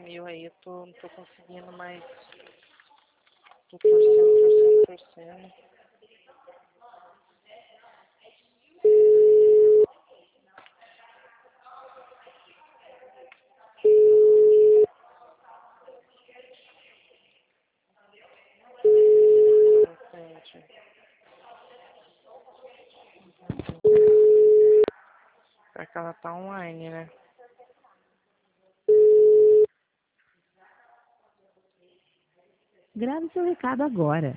mil aí, não tô conseguindo mais. Tô torcendo. Gente. Será que ela tá online, né? Grave seu recado agora.